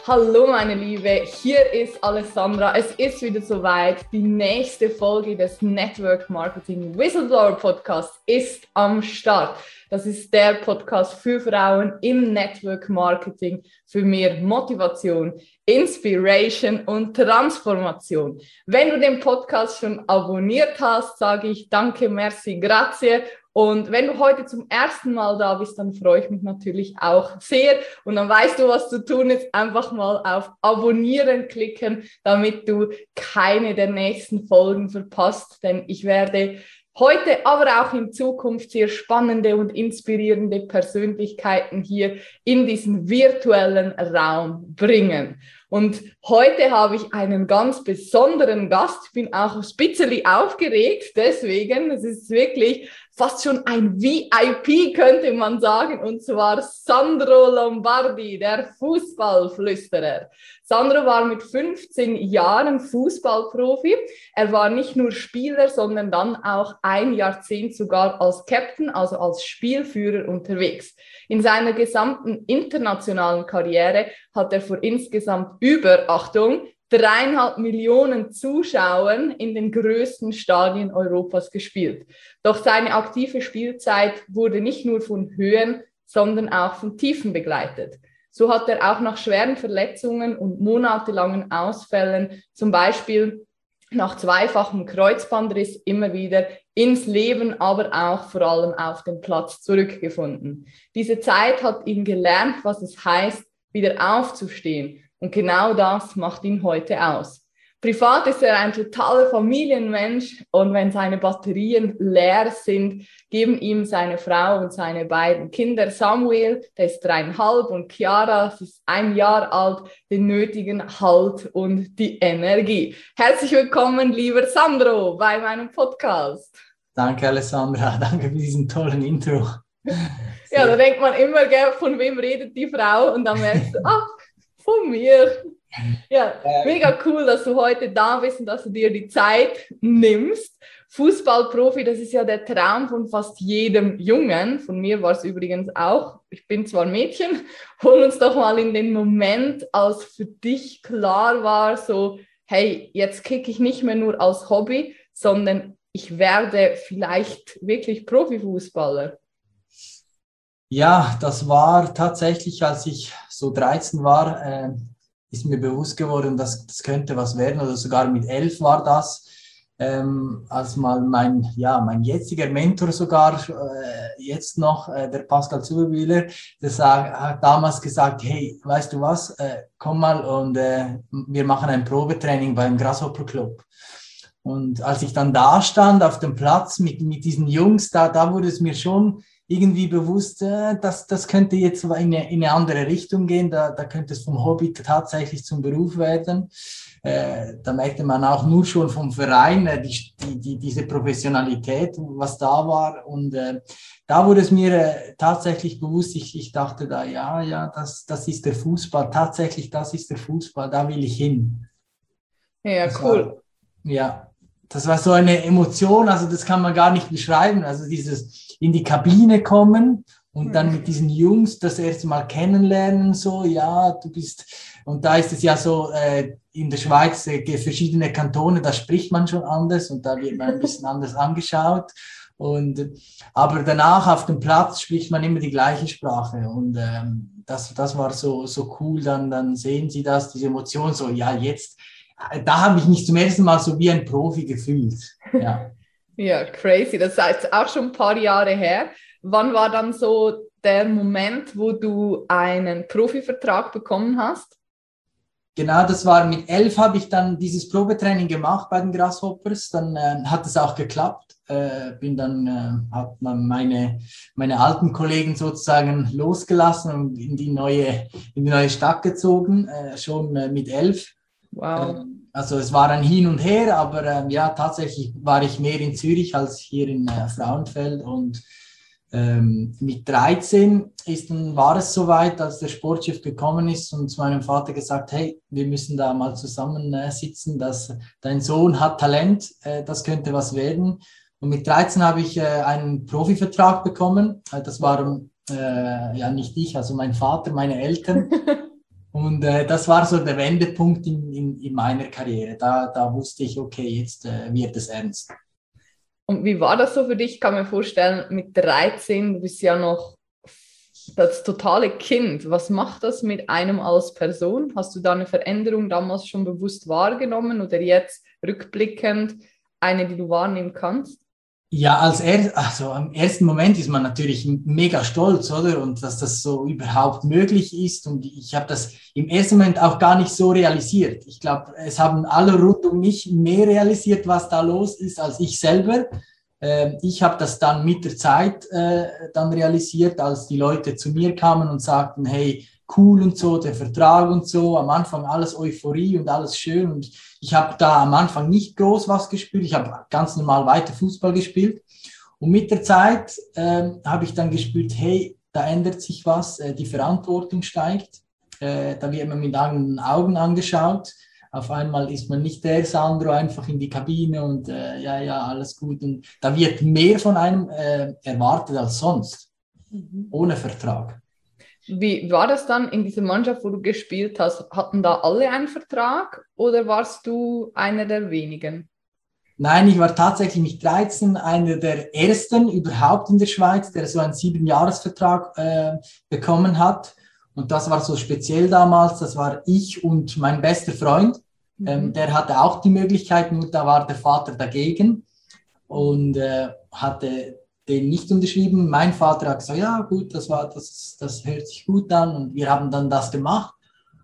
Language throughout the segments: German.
Hallo meine Liebe, hier ist Alessandra. Es ist wieder soweit. Die nächste Folge des Network Marketing Whistleblower Podcasts ist am Start. Das ist der Podcast für Frauen im Network Marketing für mehr Motivation, Inspiration und Transformation. Wenn du den Podcast schon abonniert hast, sage ich danke, merci, grazie. Und wenn du heute zum ersten Mal da bist, dann freue ich mich natürlich auch sehr. Und dann weißt du, was zu tun ist. Einfach mal auf Abonnieren klicken, damit du keine der nächsten Folgen verpasst. Denn ich werde heute, aber auch in Zukunft sehr spannende und inspirierende Persönlichkeiten hier in diesen virtuellen Raum bringen. Und heute habe ich einen ganz besonderen Gast. Ich bin auch ein bisschen aufgeregt, deswegen, es ist wirklich fast schon ein VIP, könnte man sagen, und zwar Sandro Lombardi, der Fußballflüsterer. Sandro war mit 15 Jahren Fußballprofi. Er war nicht nur Spieler, sondern dann auch ein Jahrzehnt sogar als Captain, also als Spielführer unterwegs. In seiner gesamten internationalen Karriere hat er vor insgesamt über, Achtung, 3,5 Millionen Zuschauern in den größten Stadien Europas gespielt. Doch seine aktive Spielzeit wurde nicht nur von Höhen, sondern auch von Tiefen begleitet. So hat er auch nach schweren Verletzungen und monatelangen Ausfällen, zum Beispiel nach zweifachem Kreuzbandriss, immer wieder ins Leben, aber auch vor allem auf den Platz zurückgefunden. Diese Zeit hat ihn gelernt, was es heißt, wieder aufzustehen. Und genau das macht ihn heute aus. Privat ist er ein totaler Familienmensch und wenn seine Batterien leer sind, geben ihm seine Frau und seine beiden Kinder, Samuel, der ist 3,5, und Chiara, sie ist 1 Jahr alt, den nötigen Halt und die Energie. Herzlich willkommen, lieber Sandro, bei meinem Podcast. Danke, Alessandra. Danke für diesen tollen Intro. Ja, da denkt man immer, gell, von wem redet die Frau? Und dann merkst du, ach, von mir. Ja, mega cool, dass du heute da bist und dass du dir die Zeit nimmst. Fußballprofi, das ist ja der Traum von fast jedem Jungen. Von mir war es übrigens auch. Ich bin zwar Mädchen. Hol uns doch mal in den Moment, als für dich klar war, so, hey, jetzt kicke ich nicht mehr nur als Hobby, sondern ich werde vielleicht wirklich Profifußballer. Ja, das war tatsächlich, als ich so 13 war, ist mir bewusst geworden, dass das könnte was werden, oder sogar mit 11 war das, als mal mein jetziger Mentor sogar, jetzt noch, der Pascal Zuberwieler, hat damals gesagt, hey, weißt du was, komm mal und wir machen ein Probetraining beim Grasshopper Club. Und als ich dann da stand auf dem Platz mit diesen Jungs, da wurde es mir schon irgendwie bewusst, das könnte jetzt in eine andere Richtung gehen, da könnte es vom Hobby tatsächlich zum Beruf werden. Da merkte man auch nur schon vom Verein diese Professionalität, was da war. Und da wurde es mir tatsächlich bewusst, ich dachte da, das ist der Fußball, tatsächlich, das ist der Fußball, da will ich hin. Ja, cool. Das war so eine Emotion, also das kann man gar nicht beschreiben, also dieses in die Kabine kommen und dann mit diesen Jungs das erste Mal kennenlernen, so, ja, du bist, und da ist es ja so, in der Schweiz verschiedene Kantone, da spricht man schon anders und da wird man ein bisschen anders angeschaut, aber danach auf dem Platz spricht man immer die gleiche Sprache und das war so cool, dann sehen sie das, diese Emotion, so, ja, jetzt, da habe ich mich zum ersten Mal so wie ein Profi gefühlt, ja. Ja, crazy. Das ist jetzt auch schon ein paar Jahre her. Wann war dann so der Moment, wo du einen Profivertrag bekommen hast? Genau, das war mit 11, habe ich dann dieses Probetraining gemacht bei den Grasshoppers. Dann hat es auch geklappt. Hat man meine alten Kollegen sozusagen losgelassen und in die neue Stadt gezogen, schon mit 11. Wow. Also es war ein Hin und Her, aber tatsächlich war ich mehr in Zürich als hier in Frauenfeld und mit 13 war es soweit, als der Sportchef gekommen ist und zu meinem Vater gesagt, hey, wir müssen da mal zusammensitzen, dein Sohn hat Talent, das könnte was werden. Und mit 13 habe ich einen Profivertrag bekommen. Das waren nicht ich, also mein Vater, meine Eltern. Und das war so der Wendepunkt in meiner Karriere. Da wusste ich, okay, jetzt wird es ernst. Und wie war das so für dich? Ich kann mir vorstellen, mit 13, du bist ja noch das totale Kind. Was macht das mit einem als Person? Hast du da eine Veränderung damals schon bewusst wahrgenommen oder jetzt rückblickend eine, die du wahrnehmen kannst? Ja, also im ersten Moment ist man natürlich mega stolz, oder? Und dass das so überhaupt möglich ist. Und ich habe das im ersten Moment auch gar nicht so realisiert. Ich glaube, es haben alle rund um mich mehr realisiert, was da los ist, als ich selber. Ich habe das dann mit der Zeit dann realisiert, als die Leute zu mir kamen und sagten, hey, cool und so, der Vertrag und so. Am Anfang alles Euphorie und alles schön. Und ich habe da am Anfang nicht groß was gespielt. Ich habe ganz normal weiter Fußball gespielt. Und mit der Zeit habe ich dann gespürt, hey, da ändert sich was, die Verantwortung steigt. Da wird man mit anderen Augen angeschaut. Auf einmal ist man nicht der Sandro einfach in die Kabine und ja, alles gut. Und da wird mehr von einem erwartet als sonst, ohne Vertrag. Wie war das dann in dieser Mannschaft, wo du gespielt hast? Hatten da alle einen Vertrag oder warst du einer der wenigen? Nein, ich war tatsächlich mit 13 einer der ersten überhaupt in der Schweiz, der so einen 7-Jahres-Vertrag bekommen hat. Und das war so speziell damals, das war ich und mein bester Freund. Der hatte auch die Möglichkeit, nur da war der Vater dagegen und hatte den nicht unterschrieben. Mein Vater hat gesagt, ja gut, das hört sich gut an und wir haben dann das gemacht.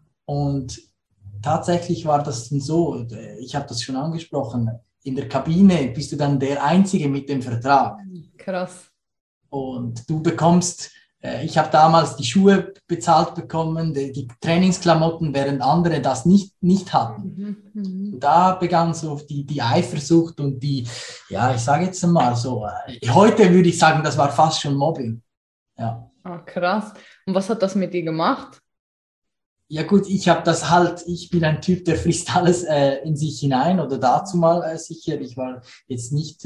Und tatsächlich war das dann so, ich habe das schon angesprochen, in der Kabine bist du dann der Einzige mit dem Vertrag. Krass. Und du bekommst, ich habe damals die Schuhe bezahlt bekommen, die Trainingsklamotten, während andere das nicht hatten. Und da begann so die Eifersucht und ja, ich sage jetzt mal so, heute würde ich sagen, das war fast schon Mobbing. Ja. Ah, krass. Und was hat das mit dir gemacht? Ja gut, ich bin ein Typ, der frisst alles in sich hinein oder dazu mal sicher. Ich war jetzt nicht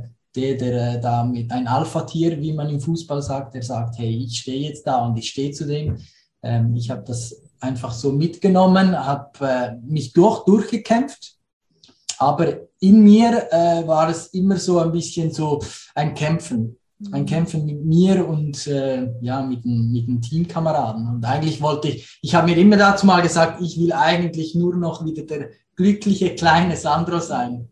der da mit ein Alpha-Tier, wie man im Fußball sagt, der sagt, hey, ich stehe jetzt da und ich stehe zu dem. Ich habe das einfach so mitgenommen, habe mich durchgekämpft, aber in mir war es immer so ein bisschen so ein Kämpfen mit mir und mit den Teamkameraden. Und eigentlich ich habe mir immer dazu mal gesagt, ich will eigentlich nur noch wieder der glückliche kleine Sandro sein.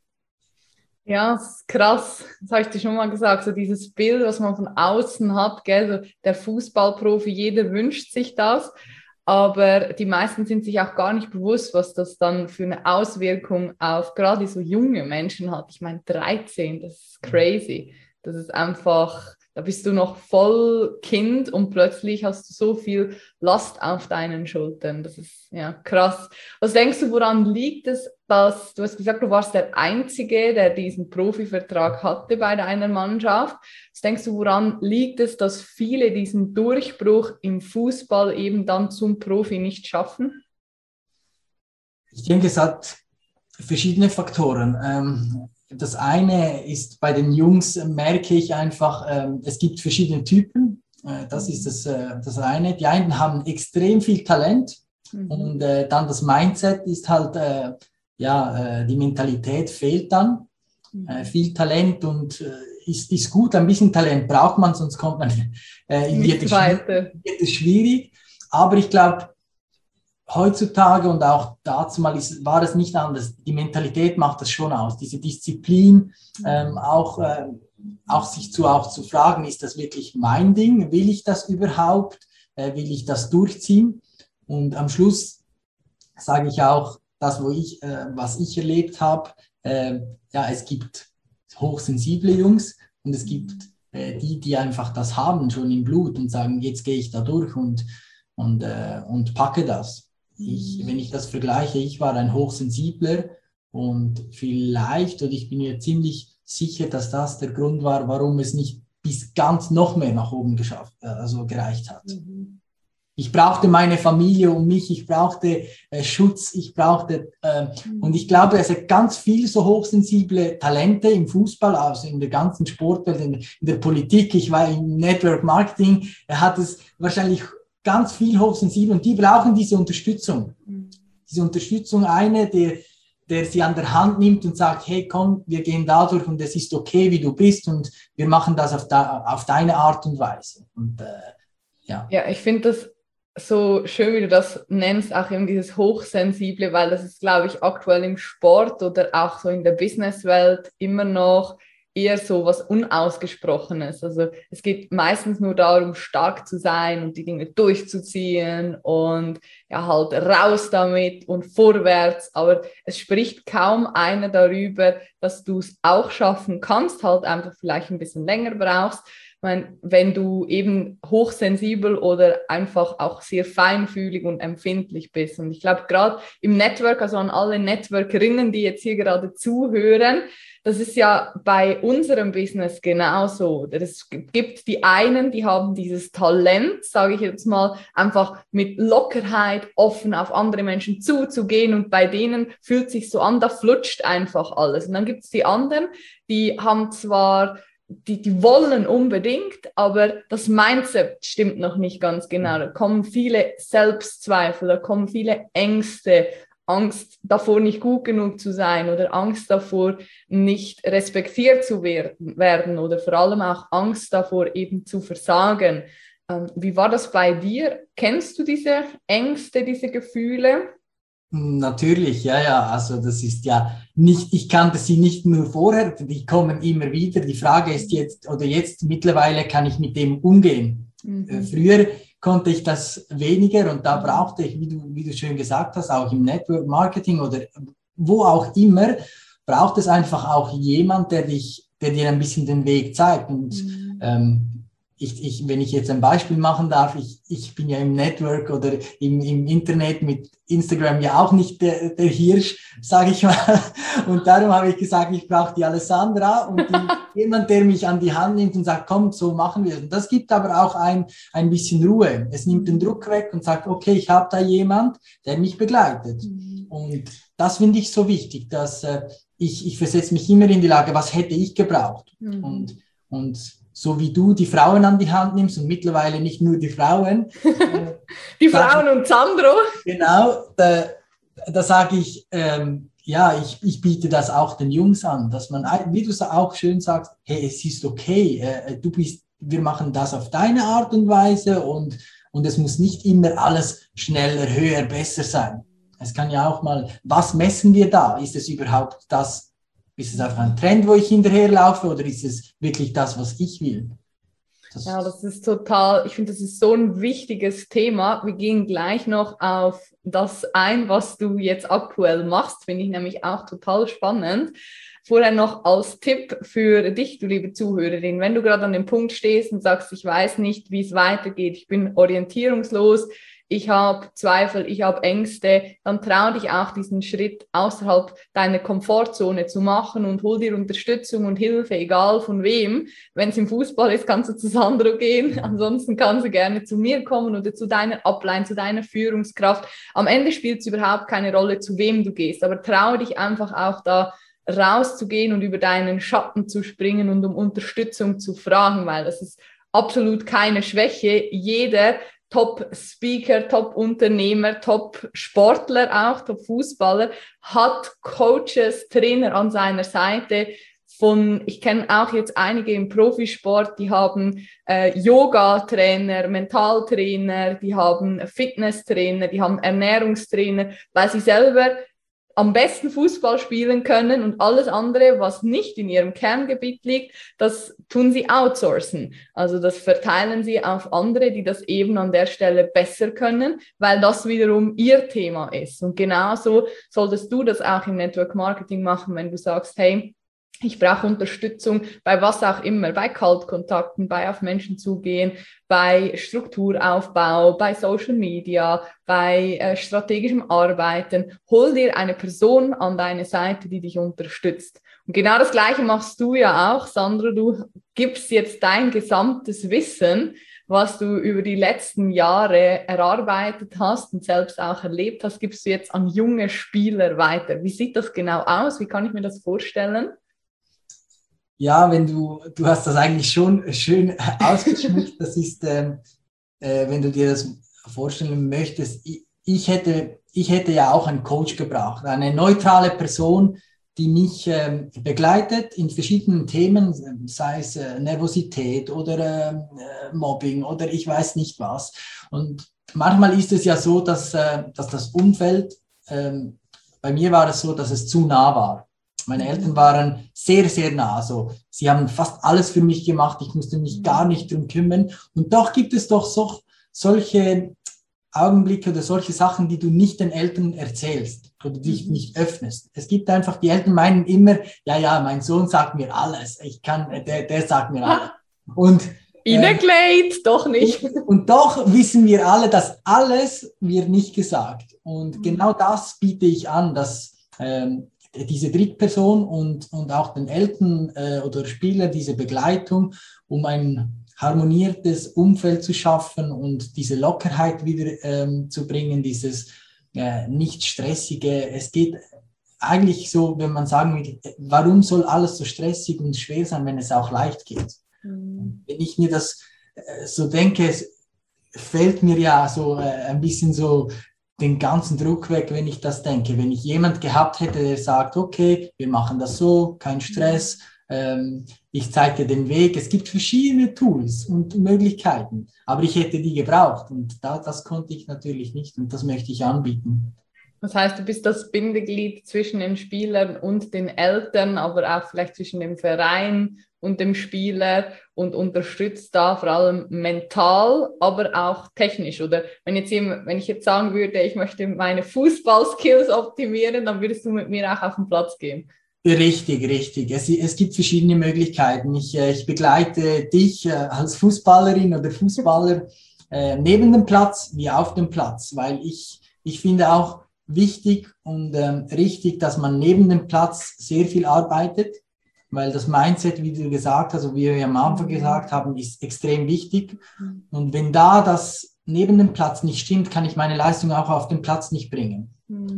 Ja, das ist krass. Das habe ich dir schon mal gesagt. So dieses Bild, was man von außen hat, gell? So der Fußballprofi, jeder wünscht sich das. Aber die meisten sind sich auch gar nicht bewusst, was das dann für eine Auswirkung auf gerade so junge Menschen hat. Ich meine, 13, das ist crazy. Das ist einfach, da bist du noch voll Kind und plötzlich hast du so viel Last auf deinen Schultern. Das ist ja krass. Was denkst du, woran liegt es, dass du hast gesagt, du warst der Einzige, der diesen Profivertrag hatte bei deiner Mannschaft. Was denkst du, woran liegt es, dass viele diesen Durchbruch im Fußball eben dann zum Profi nicht schaffen? Ich denke, es hat verschiedene Faktoren. Das eine ist, bei den Jungs merke ich einfach, es gibt verschiedene Typen. Das ist das eine. Die einen haben extrem viel Talent und dann das Mindset ist halt, die Mentalität fehlt dann. Viel Talent und ist gut, ein bisschen Talent braucht man, sonst kommt man wird es schwierig. Aber ich glaube, heutzutage und auch dazu mal war es nicht anders. Die Mentalität macht das schon aus. Diese Disziplin, auch sich zu fragen, ist das wirklich mein Ding? Will ich das überhaupt? Will ich das durchziehen? Und am Schluss sage ich auch, das, was ich erlebt habe, es gibt hochsensible Jungs und es gibt die einfach das haben schon im Blut und sagen, jetzt gehe ich da durch und packe das. Wenn ich das vergleiche, ich war ein Hochsensibler und vielleicht, und ich bin mir ziemlich sicher, dass das der Grund war, warum es nicht bis ganz noch mehr nach oben gereicht hat. Ich brauchte meine Familie um mich, ich brauchte Schutz, und ich glaube, es hat ganz viele so hochsensible Talente im Fußball, also in der ganzen Sportwelt, in der Politik, ich war im Network Marketing, er hat es wahrscheinlich ganz viel hochsensibel und die brauchen diese Unterstützung. Diese Unterstützung, der sie an der Hand nimmt und sagt, hey, komm, wir gehen da durch und es ist okay, wie du bist und wir machen das auf deine Art und Weise. Und ja. Ja, ich finde das so schön, wie du das nennst, auch eben dieses Hochsensible, weil das ist, glaube ich, aktuell im Sport oder auch so in der Businesswelt immer noch eher so was Unausgesprochenes. Also es geht meistens nur darum, stark zu sein und die Dinge durchzuziehen und ja halt raus damit und vorwärts. Aber es spricht kaum einer darüber, dass du es auch schaffen kannst, halt einfach vielleicht ein bisschen länger brauchst. Ich meine, wenn du eben hochsensibel oder einfach auch sehr feinfühlig und empfindlich bist. Und ich glaube, gerade im Network, also an alle Networkerinnen, die jetzt hier gerade zuhören, das ist ja bei unserem Business genauso. Es gibt die einen, die haben dieses Talent, sage ich jetzt mal, einfach mit Lockerheit offen auf andere Menschen zuzugehen und bei denen fühlt sich so an, da flutscht einfach alles. Und dann gibt es die anderen, die haben zwar die wollen unbedingt, aber das Mindset stimmt noch nicht ganz genau. Da kommen viele Selbstzweifel, da kommen viele Ängste, Angst davor, nicht gut genug zu sein oder Angst davor, nicht respektiert zu werden oder vor allem auch Angst davor, eben zu versagen. Wie war das bei dir? Kennst du diese Ängste, diese Gefühle? Natürlich, ja, also das ist ja nicht, ich kannte sie nicht nur vorher, die kommen immer wieder. Die Frage ist jetzt mittlerweile kann ich mit dem umgehen. Früher konnte ich das weniger und da brauchte ich, wie du schön gesagt hast, auch im Network Marketing oder wo auch immer, braucht es einfach auch jemand, der dir ein bisschen den Weg zeigt. Und wenn ich jetzt ein Beispiel machen darf, ich bin ja im Network oder im Internet mit Instagram ja auch nicht der Hirsch, sage ich mal. Und darum habe ich gesagt, ich brauche die Alessandra und jemand, der mich an die Hand nimmt und sagt, komm, so machen wir es. Und das gibt aber auch ein bisschen Ruhe. Es nimmt den Druck weg und sagt, okay, ich habe da jemand, der mich begleitet. Und das finde ich so wichtig, dass ich versetze mich immer in die Lage, was hätte ich gebraucht? Und so wie du die Frauen an die Hand nimmst und mittlerweile nicht nur die Frauen. Die Frauen und Sandro. Genau, da sage ich, ich biete das auch den Jungs an, dass man, wie du es auch schön sagst, hey, es ist okay, wir machen das auf deine Art und Weise und es muss nicht immer alles schneller, höher, besser sein. Es kann ja auch mal, was messen wir da? Ist es überhaupt das? Ist es einfach ein Trend, wo ich hinterherlaufe oder ist es wirklich das, was ich will? Ja, das ist total, ich finde, das ist so ein wichtiges Thema. Wir gehen gleich noch auf das ein, was du jetzt aktuell machst, finde ich nämlich auch total spannend. Vorher noch als Tipp für dich, du liebe Zuhörerin, wenn du gerade an dem Punkt stehst und sagst, ich weiß nicht, wie es weitergeht, ich bin orientierungslos, ich habe Zweifel, ich habe Ängste, dann trau dich auch, diesen Schritt außerhalb deiner Komfortzone zu machen und hol dir Unterstützung und Hilfe, egal von wem. Wenn es im Fußball ist, kannst du zu Sandro gehen, ansonsten kannst du gerne zu mir kommen oder zu deiner Upline, zu deiner Führungskraft. Am Ende spielt es überhaupt keine Rolle, zu wem du gehst, aber trau dich einfach auch da rauszugehen und über deinen Schatten zu springen und um Unterstützung zu fragen, weil das ist absolut keine Schwäche. Jeder Top-Speaker, Top-Unternehmer, Top-Sportler auch, Top-Fußballer, hat Coaches, Trainer an seiner Seite. Ich kenne auch jetzt einige im Profisport, die haben Yoga-Trainer, Mentaltrainer, die haben Fitnesstrainer, die haben Ernährungstrainer, weil sie selber am besten Fußball spielen können und alles andere, was nicht in ihrem Kerngebiet liegt, das tun sie outsourcen. Also das verteilen sie auf andere, die das eben an der Stelle besser können, weil das wiederum ihr Thema ist. Und genauso solltest du das auch im Network Marketing machen, wenn du sagst, hey, ich brauche Unterstützung bei was auch immer, bei Kaltkontakten, bei auf Menschen zugehen, bei Strukturaufbau, bei Social Media, bei strategischem Arbeiten. Hol dir eine Person an deine Seite, die dich unterstützt. Und genau das Gleiche machst du ja auch, Sandro. Du gibst jetzt dein gesamtes Wissen, was du über die letzten Jahre erarbeitet hast und selbst auch erlebt hast, gibst du jetzt an junge Spieler weiter. Wie sieht das genau aus? Wie kann ich mir das vorstellen? Ja, du hast das eigentlich schon schön ausgeschmückt. Das ist, wenn du dir das vorstellen möchtest, ich hätte ja auch einen Coach gebraucht, eine neutrale Person, die mich begleitet in verschiedenen Themen, sei es Nervosität oder Mobbing oder ich weiß nicht was. Und manchmal ist es ja so, dass das Umfeld, bei mir war es so, dass es zu nah war. Meine Eltern waren sehr, sehr nah. Also, sie haben fast alles für mich gemacht. Ich musste mich gar nicht drum kümmern. Und doch gibt es doch solche Augenblicke oder solche Sachen, die du nicht den Eltern erzählst oder dich nicht öffnest. Es gibt einfach, die Eltern meinen immer, ja, mein Sohn sagt mir alles. Der sagt mir alles. Und doch nicht. Und doch wissen wir alle, dass alles wird nicht gesagt. Und genau das biete ich an, dass diese Drittperson und auch den Eltern oder Spieler diese Begleitung, um ein harmoniertes Umfeld zu schaffen und diese Lockerheit wieder zu bringen, dieses nicht stressige. Es geht eigentlich so, wenn man sagen will, warum soll alles so stressig und schwer sein, wenn es auch leicht geht? Wenn ich mir das so denke, es fällt mir ja so ein bisschen so den ganzen Druck weg, wenn ich das denke. Wenn ich jemand gehabt hätte, der sagt, okay, wir machen das so, kein Stress, ich zeige dir den Weg. Es gibt verschiedene Tools und Möglichkeiten, aber ich hätte die gebraucht und das konnte ich natürlich nicht und das möchte ich anbieten. Das heißt, du bist das Bindeglied zwischen den Spielern und den Eltern, aber auch vielleicht zwischen dem Verein und dem Spieler und unterstützt da vor allem mental, aber auch technisch. Oder wenn ich jetzt sagen würde, ich möchte meine Fußballskills optimieren, dann würdest du mit mir auch auf den Platz gehen. Richtig. Es gibt verschiedene Möglichkeiten. Ich begleite dich als Fußballerin oder Fußballer neben dem Platz wie auf dem Platz, weil ich finde auch wichtig und richtig, dass man neben dem Platz sehr viel arbeitet, weil das Mindset, wie du gesagt hast, also wie wir am Anfang gesagt haben, ist extrem wichtig. Und wenn da das neben dem Platz nicht stimmt, kann ich meine Leistung auch auf dem Platz nicht bringen.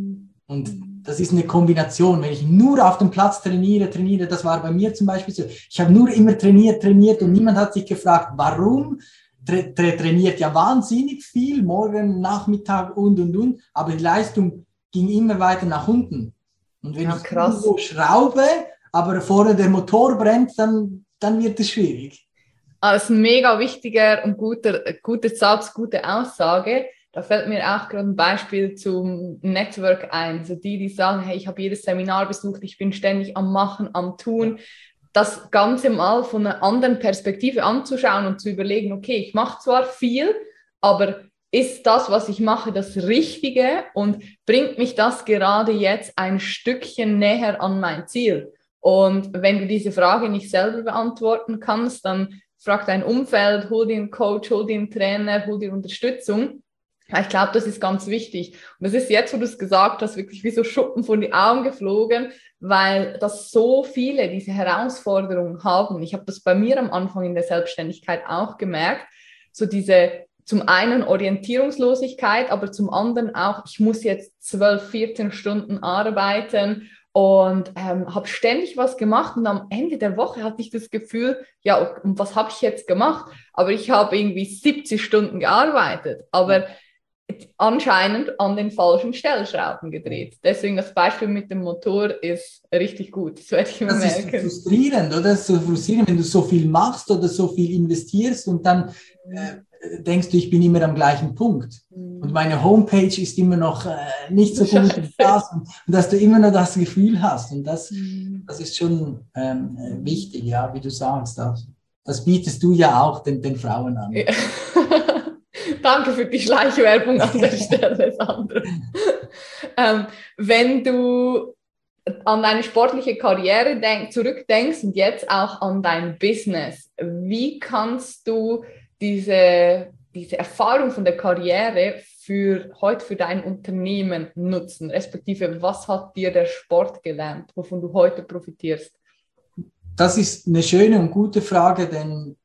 Und das ist eine Kombination. Wenn ich nur auf dem Platz trainiere, das war bei mir zum Beispiel so. Ich habe nur immer trainiert und niemand hat sich gefragt, warum. Trainiert ja wahnsinnig viel, morgen, Nachmittag und, aber die Leistung ging immer weiter nach unten. Und wenn ich irgendwo schraube, aber vorne der Motor brennt, dann wird es schwierig. Das ist ein mega wichtiger und guter Satz, gute Aussage. Da fällt mir auch gerade ein Beispiel zum Network ein. Also die sagen, hey, ich habe jedes Seminar besucht, ich bin ständig am Machen, am Tun. Das Ganze mal von einer anderen Perspektive anzuschauen und zu überlegen, okay, ich mache zwar viel, aber ist das, was ich mache, das Richtige und bringt mich das gerade jetzt ein Stückchen näher an mein Ziel? Und wenn du diese Frage nicht selber beantworten kannst, dann frag dein Umfeld, hol dir einen Coach, hol dir einen Trainer, hol dir Unterstützung. Ich glaube, das ist ganz wichtig. Und das ist jetzt, wo du es gesagt hast, wirklich wie so Schuppen von den Augen geflogen, weil das so viele diese Herausforderungen haben. Ich habe das bei mir am Anfang in der Selbstständigkeit auch gemerkt, so diese zum einen Orientierungslosigkeit, aber zum anderen auch, ich muss jetzt 12, 14 Stunden arbeiten und habe ständig was gemacht und am Ende der Woche hatte ich das Gefühl, ja, und was habe ich jetzt gemacht? Aber ich habe irgendwie 70 Stunden gearbeitet, aber anscheinend an den falschen Stellschrauben gedreht. Deswegen das Beispiel mit dem Motor ist richtig gut. Das werde ich mir merken. Das ist frustrierend, oder? Das ist so frustrierend, wenn du so viel machst oder so viel investierst und dann denkst du, ich bin immer am gleichen Punkt. Und meine Homepage ist immer noch nicht so gut wie das und dass du immer noch das Gefühl hast. Und das ist schon wichtig, ja, wie du sagst. Das bietest du ja auch den Frauen an. Ja. Danke für die Schleichwerbung an der Stelle, Sandra. Wenn du an deine sportliche Karriere zurückdenkst und jetzt auch an dein Business, wie kannst du diese Erfahrung von der Karriere heute für dein Unternehmen nutzen? Respektive, was hat dir der Sport gelernt, wovon du heute profitierst? Das ist eine schöne und gute Frage, denn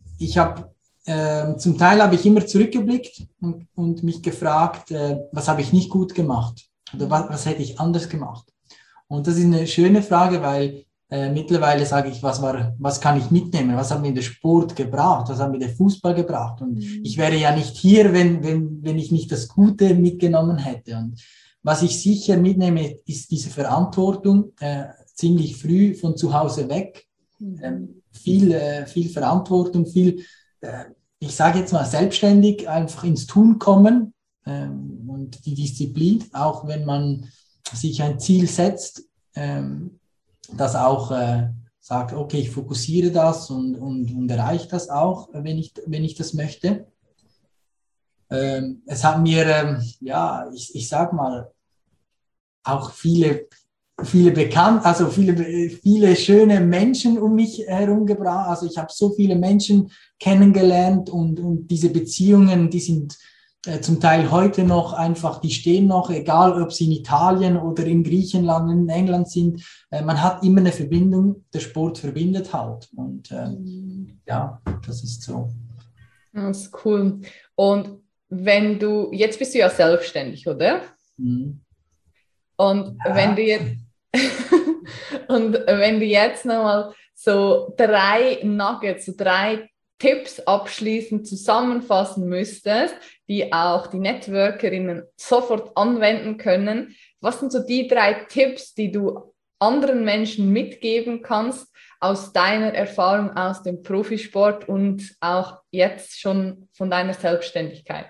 zum Teil habe ich immer zurückgeblickt und mich gefragt, was habe ich nicht gut gemacht oder was hätte ich anders gemacht? Und das ist eine schöne Frage, weil Mittlerweile sage ich, was kann ich mitnehmen? Was hat mir der Sport gebracht? Was hat mir der Fußball gebracht? Und ich wäre ja nicht hier, wenn ich nicht das Gute mitgenommen hätte. Und was ich sicher mitnehme, ist diese Verantwortung, ziemlich früh von zu Hause weg. Viel Verantwortung, ich sage jetzt mal selbstständig, einfach ins Tun kommen und die Disziplin, auch wenn man sich ein Ziel setzt, das auch sagt, okay, ich fokussiere das und erreiche das auch, wenn ich das möchte. Es hat mir, ich sag mal, auch viele bekannt, also viele schöne Menschen um mich herum gebracht. Also ich habe so viele Menschen kennengelernt und diese Beziehungen, die sind zum Teil heute noch einfach, die stehen noch, egal ob sie in Italien oder in Griechenland, in England sind. Man hat immer eine Verbindung, der Sport verbindet halt. Und ja, das ist so. Das ist cool. Und jetzt bist du ja selbstständig, oder? Mhm. Und ja. wenn du jetzt nochmal so 3 Nuggets, so 3 Tipps abschließend zusammenfassen müsstest, die auch die Networkerinnen sofort anwenden können, was sind so die 3 Tipps, die du anderen Menschen mitgeben kannst aus deiner Erfahrung aus dem Profisport und auch jetzt schon von deiner Selbstständigkeit?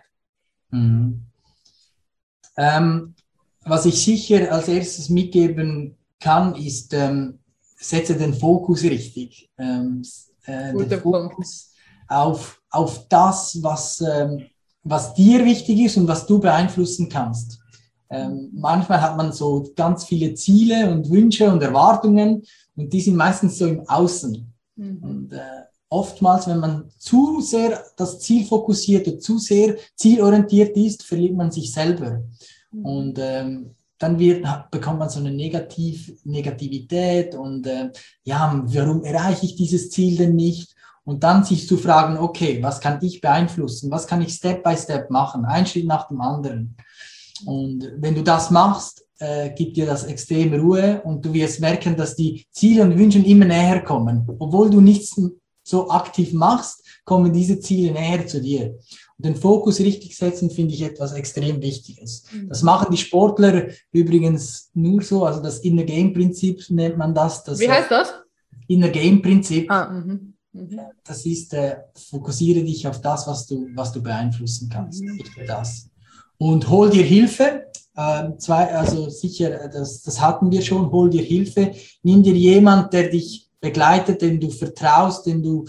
Was ich sicher als erstes mitgeben kann, ist, setze den Fokus richtig. Den Fokus auf das, was dir wichtig ist und was du beeinflussen kannst. Manchmal hat man so ganz viele Ziele und Wünsche und Erwartungen und die sind meistens so im Außen. Und oftmals, wenn man zu sehr das Ziel fokussiert und zu sehr zielorientiert ist, verliert man sich selber. Und dann bekommt man so eine Negativität und warum erreiche ich dieses Ziel denn nicht? Und dann sich zu fragen, okay, was kann ich beeinflussen? Was kann ich Step by Step machen? Ein Schritt nach dem anderen. Und wenn du das machst, gibt dir das extrem Ruhe und du wirst merken, dass die Ziele und Wünsche immer näher kommen. Obwohl du nichts so aktiv machst, kommen diese Ziele näher zu dir. Und den Fokus richtig setzen, finde ich etwas extrem Wichtiges. Das machen die Sportler übrigens nur so, also das Inner Game Prinzip nennt man das. Wie heißt das? Inner Game Prinzip. Das ist, fokussiere dich auf das, was du beeinflussen kannst. Nicht das. Und hol dir Hilfe. Also sicher, das hatten wir schon, hol dir Hilfe. Nimm dir jemand, der dich begleitet, dem du vertraust, dem du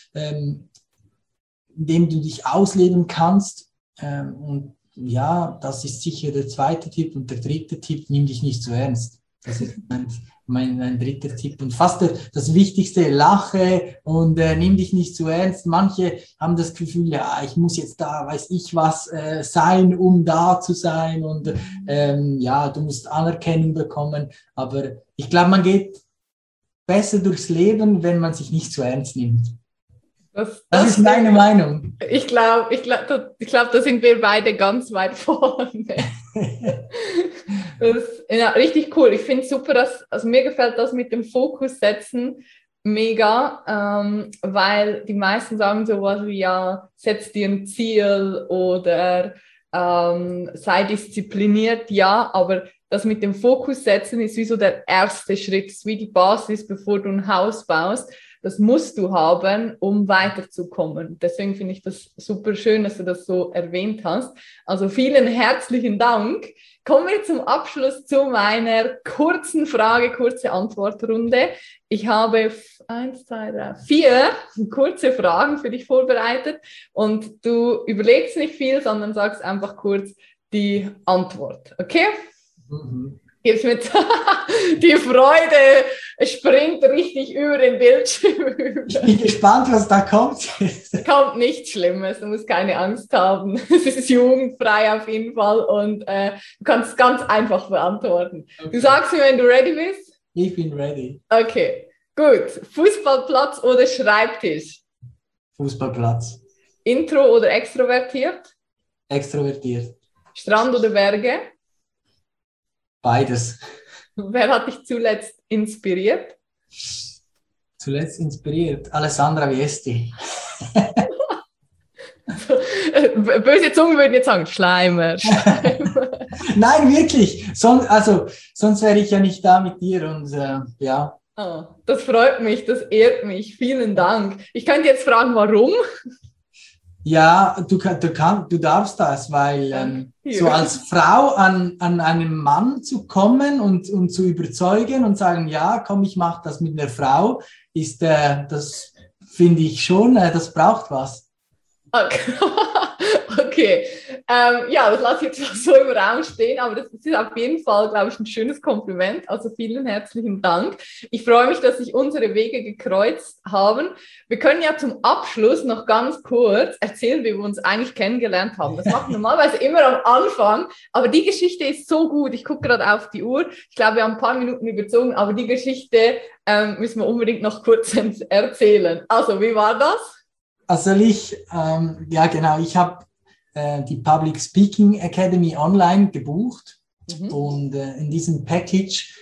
dich ausleben kannst. Und ja, das ist sicher der 2. Tipp. Und der 3. Tipp, nimm dich nicht zu ernst. Das ist mein 3. Tipp. Und fast das Wichtigste, lache und nimm dich nicht zu ernst. Manche haben das Gefühl, ja, ich muss jetzt da, weiß ich was, sein, um da zu sein. Und du musst Anerkennung bekommen. Aber ich glaube, man geht besser durchs Leben, wenn man sich nicht zu ernst nimmt. Das ist meine Meinung. Ich glaube, da sind wir beide ganz weit vorne. Das ist richtig cool. Ich finde es super, also mir gefällt das mit dem Fokus setzen mega, weil die meisten sagen sowas wie, ja, setz dir ein Ziel oder sei diszipliniert, ja, aber das mit dem Fokus setzen ist wie so der erste Schritt, ist wie die Basis, bevor du ein Haus baust. Das musst du haben, um weiterzukommen. Deswegen finde ich das super schön, dass du das so erwähnt hast. Also vielen herzlichen Dank. Kommen wir zum Abschluss zu meiner kurzen Frage, kurze Antwortrunde. Ich habe 4 kurze Fragen für dich vorbereitet und du überlegst nicht viel, sondern sagst einfach kurz die Antwort. Okay? Jetzt mit die Freude springt richtig über den Bildschirm. Ich bin gespannt, was da kommt. Es kommt nichts Schlimmes, du musst keine Angst haben. Es ist jugendfrei auf jeden Fall und du kannst es ganz einfach beantworten. Okay. Du sagst mir, wenn du ready bist? Ich bin ready. Okay, gut. Fußballplatz oder Schreibtisch? Fußballplatz. Intro oder extrovertiert? Extrovertiert. Strand oder Berge? Beides. Wer hat dich zuletzt inspiriert? Zuletzt inspiriert. Alessandra Viesti. Böse Zungen würden jetzt sagen, Schleimer. Nein, wirklich. Sonst wäre ich ja nicht da mit dir und ja. Oh, das freut mich, das ehrt mich. Vielen Dank. Ich könnte jetzt fragen, warum? Ja, du darfst das, weil so als Frau an einen Mann zu kommen und zu überzeugen und sagen, ja, komm, ich mache das mit einer Frau, das finde ich schon, das braucht was. Okay. Ja, das lasse ich jetzt so im Raum stehen, aber das ist auf jeden Fall, glaube ich, ein schönes Kompliment. Also vielen herzlichen Dank. Ich freue mich, dass sich unsere Wege gekreuzt haben. Wir können ja zum Abschluss noch ganz kurz erzählen, wie wir uns eigentlich kennengelernt haben. Das mache ich normalerweise immer am Anfang, aber die Geschichte ist so gut. Ich gucke gerade auf die Uhr. Ich glaube, wir haben ein paar Minuten überzogen, aber die Geschichte müssen wir unbedingt noch kurz erzählen. Also, wie war das? Also ja genau, ich habe die Public Speaking Academy online gebucht und in diesem Package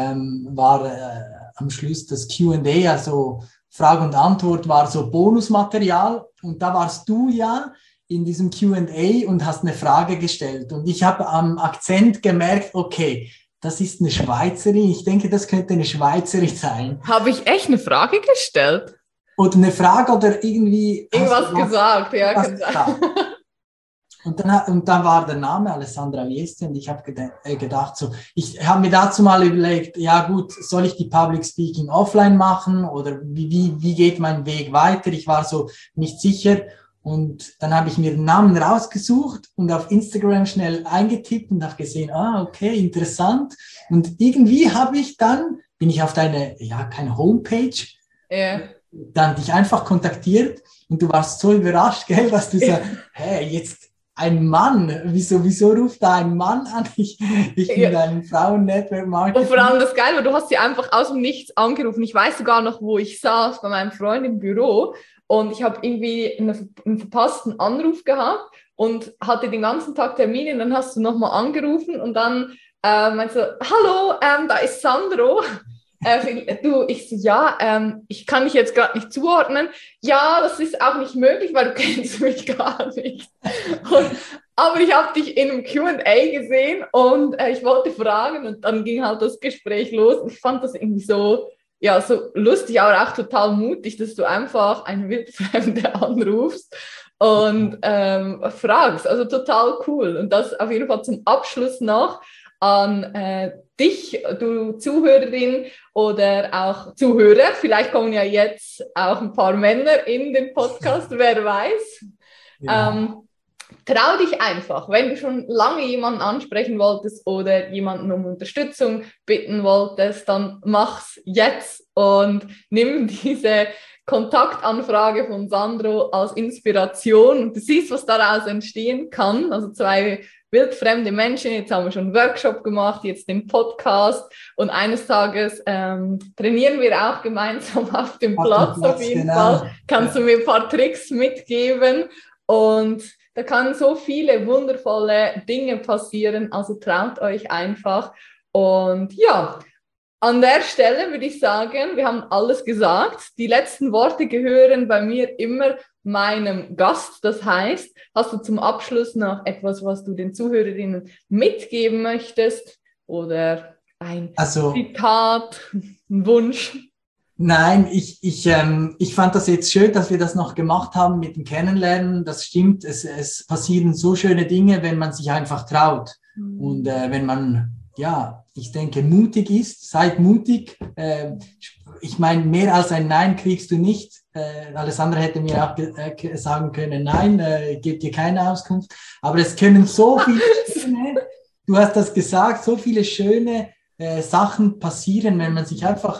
war am Schluss das Q&A, also Frage und Antwort war so Bonusmaterial und da warst du ja in diesem Q&A und hast eine Frage gestellt und ich habe am Akzent gemerkt, okay, das ist eine Schweizerin, ich denke, das könnte eine Schweizerin sein. Habe ich echt eine Frage gestellt? Oder eine Frage oder irgendwie... Irgendwas gesagt, ja. Kann sein. Und dann war der Name Alessandra Viesti und ich habe gedacht, so, ich habe mir dazu mal überlegt, ja gut, soll ich die Public Speaking offline machen oder wie geht mein Weg weiter? Ich war so nicht sicher und dann habe ich mir den Namen rausgesucht und auf Instagram schnell eingetippt und habe gesehen, okay, interessant. Und irgendwie bin ich auf keine Homepage, dann dich einfach kontaktiert und du warst so überrascht, gell, dass du sagst, hey, jetzt ein Mann, wieso ruft da ein Mann an? Ich bin ein Frauen-Network-Marketing. Und vor allem das Geile, weil du hast sie einfach aus dem Nichts angerufen. Ich weiß sogar noch, wo ich saß, bei meinem Freund im Büro und ich habe irgendwie einen verpassten Anruf gehabt und hatte den ganzen Tag Termine und dann hast du nochmal angerufen und dann meinst du, hallo, da ist Sandro. Ich so, ja, ich kann dich jetzt gerade nicht zuordnen. Ja, das ist auch nicht möglich, weil du kennst mich gar nicht. Aber ich habe dich in einem Q&A gesehen und ich wollte fragen und dann ging halt das Gespräch los. Ich fand das irgendwie so lustig, aber auch total mutig, dass du einfach eine Wildfremde anrufst und fragst. Also total cool. Und das auf jeden Fall zum Abschluss noch an dich, du Zuhörerin oder auch Zuhörer. Vielleicht kommen ja jetzt auch ein paar Männer in den Podcast, wer weiß. Ja. Trau dich einfach, wenn du schon lange jemanden ansprechen wolltest oder jemanden um Unterstützung bitten wolltest, dann mach's jetzt und nimm diese Kontaktanfrage von Sandro als Inspiration und du siehst, was daraus entstehen kann. Also 2 wildfremde Menschen, jetzt haben wir schon einen Workshop gemacht, jetzt den Podcast und eines Tages trainieren wir auch gemeinsam auf dem Platz auf jeden Fall. Kannst du mir ein paar Tricks mitgeben und da kann so viele wundervolle Dinge passieren, also traut euch einfach und ja, an der Stelle würde ich sagen, wir haben alles gesagt. Die letzten Worte gehören bei mir immer meinem Gast. Das heißt, hast du zum Abschluss noch etwas, was du den Zuhörerinnen mitgeben möchtest? Oder ein Zitat, ein Wunsch? Nein, ich fand das jetzt schön, dass wir das noch gemacht haben mit dem Kennenlernen. Das stimmt, es passieren so schöne Dinge, wenn man sich einfach traut. Und wenn man, ich denke, mutig ist, seid mutig. Ich meine, mehr als ein Nein kriegst du nicht. Alessandra hätte mir auch sagen können, nein, gebt dir keine Auskunft. Aber es können so viele schöne, du hast das gesagt, so viele schöne Sachen passieren, wenn man sich einfach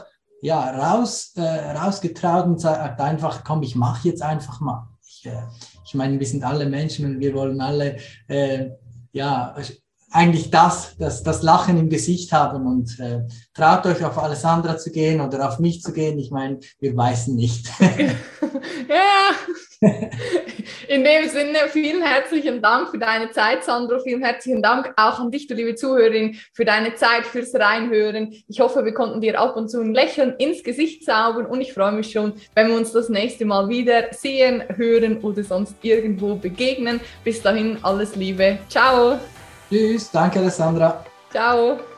rausgetraut und sagt einfach, komm, ich mache jetzt einfach mal. Ich meine, wir sind alle Menschen und wir wollen alle eigentlich das Lachen im Gesicht haben und traut euch auf Alessandra zu gehen oder auf mich zu gehen. Ich meine, wir weißen nicht. Ja, in dem Sinne, vielen herzlichen Dank für deine Zeit, Sandro. Vielen herzlichen Dank auch an dich, du liebe Zuhörerin, für deine Zeit, fürs Reinhören. Ich hoffe, wir konnten dir ab und zu ein Lächeln ins Gesicht zaubern und ich freue mich schon, wenn wir uns das nächste Mal wieder sehen, hören oder sonst irgendwo begegnen. Bis dahin, alles Liebe. Ciao. Tschüss, danke Alessandra. Ciao.